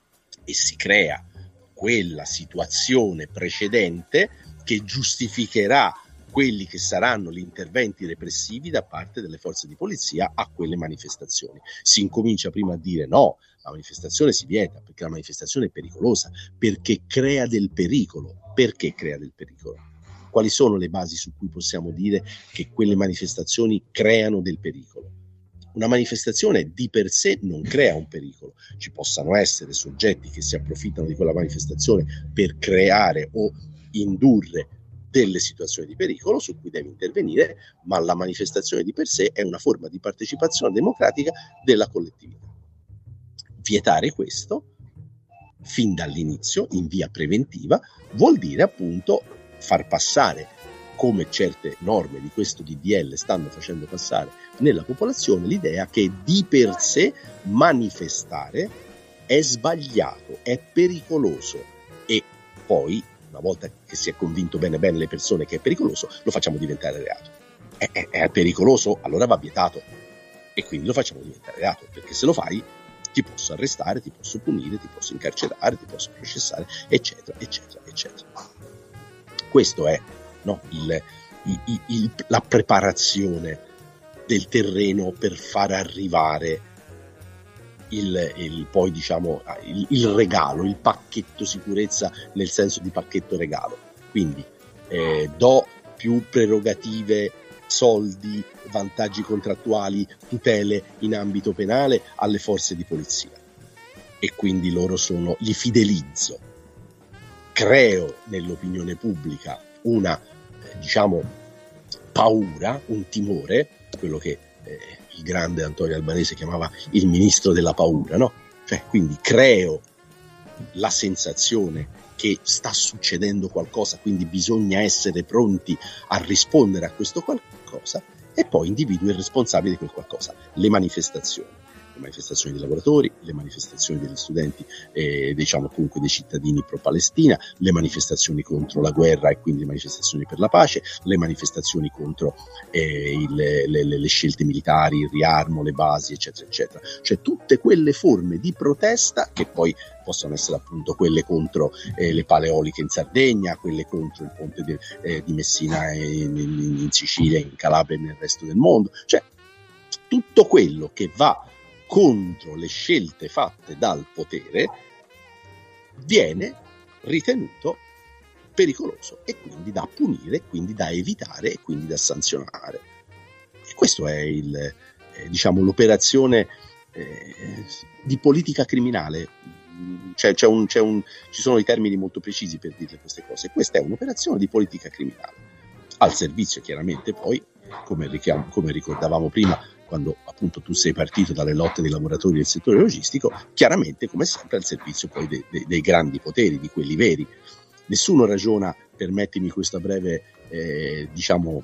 D: e si crea quella situazione precedente che giustificherà quelli che saranno gli interventi repressivi da parte delle forze di polizia a quelle manifestazioni. Si incomincia prima a dire no, la manifestazione si vieta perché la manifestazione è pericolosa, perché crea del pericolo. Perché crea del pericolo? Quali sono le basi su cui possiamo dire che quelle manifestazioni creano del pericolo? Una manifestazione di per sé non crea un pericolo. Ci possano essere soggetti che si approfittano di quella manifestazione per creare o indurre delle situazioni di pericolo su cui deve intervenire, ma la manifestazione di per sé è una forma di partecipazione democratica della collettività. Vietare questo fin dall'inizio, in via preventiva, vuol dire appunto far passare, come certe norme di questo D D L stanno facendo passare nella popolazione, l'idea che di per sé manifestare è sbagliato, è pericoloso, e poi, una volta che si è convinto bene bene le persone che è pericoloso, lo facciamo diventare reato. È, è, è pericoloso, allora va vietato, e quindi lo facciamo diventare reato, perché se lo fai ti posso arrestare, ti posso punire, ti posso incarcerare, ti posso processare, eccetera, eccetera, eccetera. Questo è, no, il, il, il, la preparazione del terreno per far arrivare Il, il poi diciamo il, il regalo, il pacchetto sicurezza, nel senso di pacchetto regalo. Quindi eh, do più prerogative, soldi, vantaggi contrattuali, tutele in ambito penale alle forze di polizia, e quindi loro sono, li fidelizzo, creo nell'opinione pubblica una eh, diciamo paura, un timore, quello che eh, il grande Antonio Albanese chiamava il ministro della paura, no? Cioè, quindi creo la sensazione che sta succedendo qualcosa, quindi bisogna essere pronti a rispondere a questo qualcosa, e poi individuo il responsabile di quel qualcosa, le manifestazioni. Le manifestazioni dei lavoratori, le manifestazioni degli studenti, eh, diciamo comunque dei cittadini pro-Palestina, le manifestazioni contro la guerra e quindi le manifestazioni per la pace, le manifestazioni contro eh, il, le, le, le scelte militari, il riarmo, le basi, eccetera, eccetera. Cioè tutte quelle forme di protesta, che poi possono essere appunto quelle contro eh, le pale eoliche in Sardegna, quelle contro il ponte de, eh, di Messina in, in, in Sicilia, in Calabria e nel resto del mondo. Cioè tutto quello che va contro le scelte fatte dal potere viene ritenuto pericoloso e quindi da punire, quindi da evitare e quindi da sanzionare. E questo è il, eh, diciamo, l'operazione eh, di politica criminale. C'è, c'è un, c'è un, ci sono i termini molto precisi per dire queste cose. Questa è un'operazione di politica criminale, al servizio chiaramente poi, come, richiam- come ricordavamo prima, quando appunto tu sei partito dalle lotte dei lavoratori del settore logistico, chiaramente come sempre al servizio poi de- de- dei grandi poteri, di quelli veri. Nessuno ragiona, permettimi questa breve eh, diciamo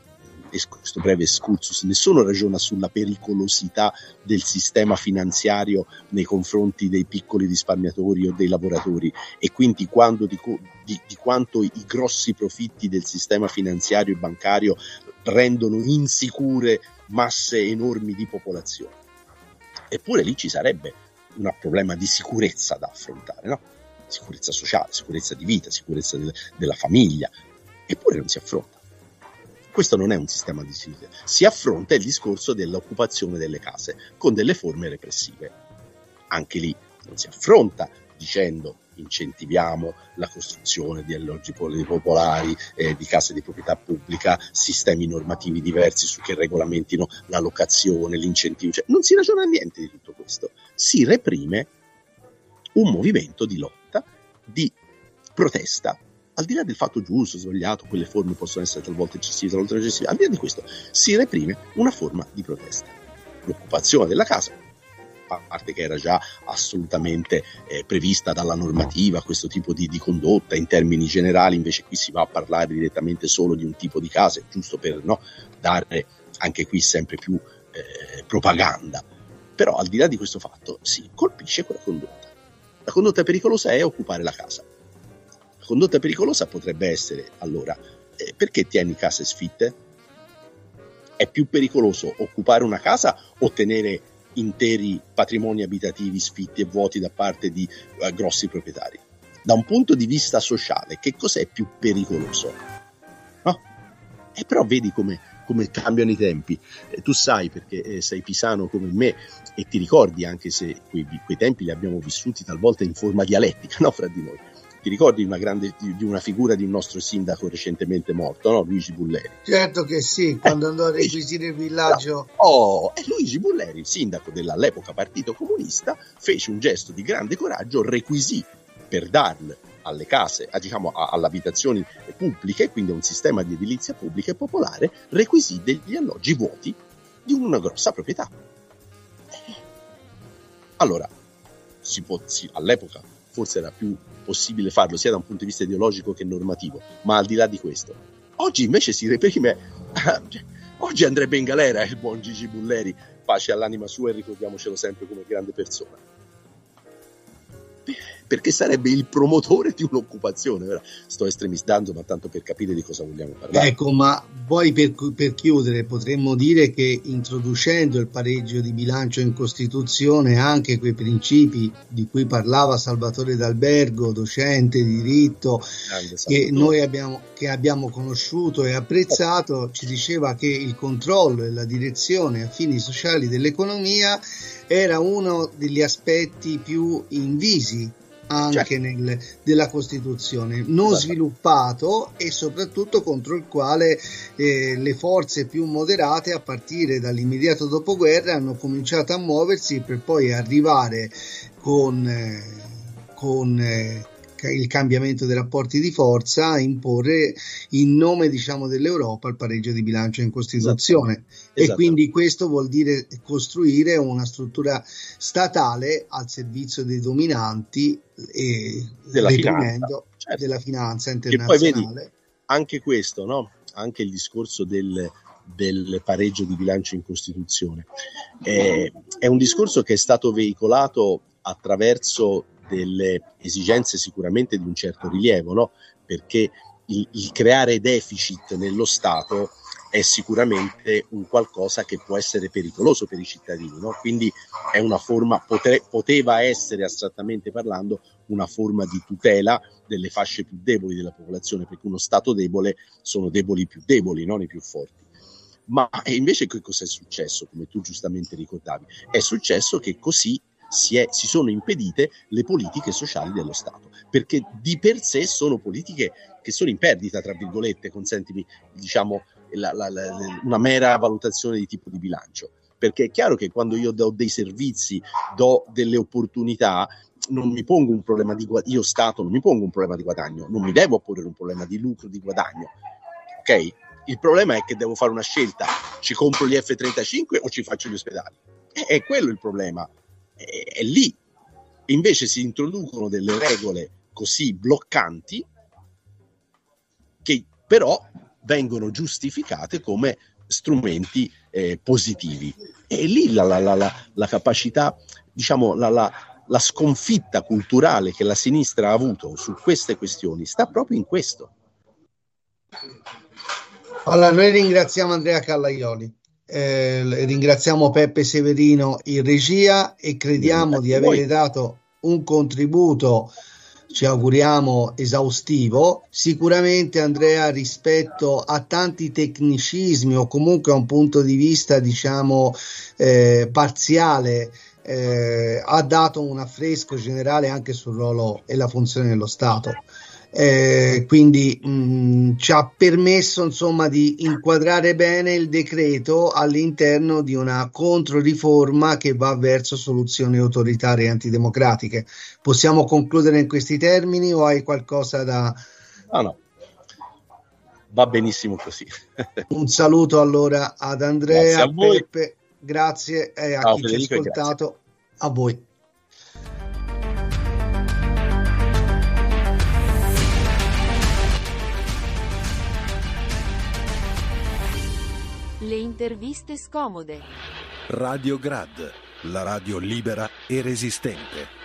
D: questo breve excursus, nessuno ragiona sulla pericolosità del sistema finanziario nei confronti dei piccoli risparmiatori o dei lavoratori, e quindi quando di, di, di quanto i grossi profitti del sistema finanziario e bancario rendono insicure masse enormi di popolazione. Eppure lì ci sarebbe un problema di sicurezza da affrontare, no? Sicurezza sociale, sicurezza di vita, sicurezza de- della famiglia, eppure non si affronta. Questo non è un sistema di sicurezza. Si affronta il discorso dell'occupazione delle case con delle forme repressive. Anche lì non si affronta dicendo incentiviamo la costruzione di alloggi popolari, eh, di case di proprietà pubblica, sistemi normativi diversi su che regolamentino la locazione, l'incentivo. Cioè, non si ragiona niente di tutto questo. Si reprime un movimento di lotta, di protesta, al di là del fatto giusto, sbagliato, quelle forme possono essere talvolta eccessive, talvolta eccessive, al di là di questo si reprime una forma di protesta. L'occupazione della casa, a parte che era già assolutamente eh, prevista dalla normativa questo tipo di, di condotta in termini generali, invece qui si va a parlare direttamente solo di un tipo di case, giusto per no, dare anche qui sempre più eh, propaganda. Però al di là di questo fatto si colpisce quella condotta. La condotta pericolosa è occupare la casa. La condotta pericolosa potrebbe essere, allora, eh, perché tieni case sfitte? È più pericoloso occupare una casa o tenere interi patrimoni abitativi sfitti e vuoti da parte di uh, grossi proprietari? Da un punto di vista sociale, che cos'è più pericoloso? No? E però vedi come, come cambiano i tempi. Eh, tu sai, perché eh, sei pisano come me, e ti ricordi, anche se quei, quei tempi li abbiamo vissuti talvolta in forma dialettica, no, fra di noi. Ti ricordi una grande, di una figura di un nostro sindaco recentemente morto, no? Luigi Bulleri.
C: Certo che sì, quando eh, andò a requisire il villaggio.
D: Oh, e Luigi Bulleri, il sindaco dell'all'epoca Partito Comunista, fece un gesto di grande coraggio, requisì per darle alle case, a, diciamo a, alle abitazioni pubbliche, quindi a un sistema di edilizia pubblica e popolare, requisì degli alloggi vuoti di una grossa proprietà. Allora, si può, si, all'epoca forse era più possibile farlo sia da un punto di vista ideologico che normativo, ma al di là di questo oggi invece si reprime. Oggi andrebbe in galera il buon Gigi Bulleri, pace all'anima sua e ricordiamocelo sempre come grande persona, perché sarebbe il promotore di un'occupazione. Ora sto estremizzando, ma tanto per capire di cosa vogliamo parlare.
C: Ecco, ma poi per, per chiudere potremmo dire che introducendo il pareggio di bilancio in Costituzione, anche quei principi di cui parlava Salvatore D'Albergo, docente di diritto, che noi abbiamo, che abbiamo conosciuto e apprezzato, ci diceva che il controllo e la direzione a fini sociali dell'economia era uno degli aspetti più invisi anche certo. nel, della Costituzione, non esatto. sviluppato, e soprattutto contro il quale eh, le forze più moderate a partire dall'immediato dopoguerra hanno cominciato a muoversi per poi arrivare con, eh, con eh, il cambiamento dei rapporti di forza a imporre in nome, diciamo, dell'Europa il pareggio di bilancio in Costituzione. Esatto. E esatto. quindi questo vuol dire costruire una struttura statale al servizio dei dominanti e
D: della finanza, certo.
C: della finanza internazionale.
D: E poi vedi, anche questo, no? Anche il discorso del, del pareggio di bilancio in Costituzione è, è un discorso che è stato veicolato attraverso delle esigenze sicuramente di un certo rilievo, no? Perché il, il creare deficit nello Stato è sicuramente un qualcosa che può essere pericoloso per i cittadini, no? Quindi è una forma, potre, poteva essere astrattamente parlando una forma di tutela delle fasce più deboli della popolazione, perché uno Stato debole sono deboli più deboli, non i più forti. Ma invece che cosa è successo, come tu giustamente ricordavi? È successo che così Si, è, si sono impedite le politiche sociali dello Stato, perché di per sé sono politiche che sono in perdita, tra virgolette, consentimi, diciamo, la, la, la, una mera valutazione di tipo di bilancio, perché è chiaro che quando io do dei servizi, do delle opportunità, non mi pongo un problema di guadagno, io Stato non mi pongo un problema di guadagno, non mi devo porre un problema di lucro, di guadagno, ok? Il problema è che devo fare una scelta, ci compro gli F trentacinque o ci faccio gli ospedali? È, è quello il problema. È lì. Invece si introducono delle regole così bloccanti che però vengono giustificate come strumenti eh, positivi. E lì la, la, la, la, la capacità, diciamo, la, la, la sconfitta culturale che la sinistra ha avuto su queste questioni sta proprio in questo.
C: Allora, noi ringraziamo Andrea Callaioli, eh, ringraziamo Peppe Severino in regia e crediamo di avere dato un contributo, ci auguriamo esaustivo. Sicuramente Andrea, rispetto a tanti tecnicismi o comunque a un punto di vista diciamo eh, parziale, eh, ha dato un affresco generale anche sul ruolo e la funzione dello Stato. Eh, quindi mh, ci ha permesso insomma di inquadrare bene il decreto all'interno di una controriforma che va verso soluzioni autoritarie e antidemocratiche. Possiamo concludere in questi termini o hai qualcosa da...
D: No, no, va benissimo così. Un
C: saluto allora ad Andrea,
D: grazie a voi.
C: Peppe, grazie e a
D: Ciao,
C: chi
D: Federico,
C: ci ha ascoltato, a voi.
A: Le interviste scomode.
B: Radio Grad, la radio libera e resistente.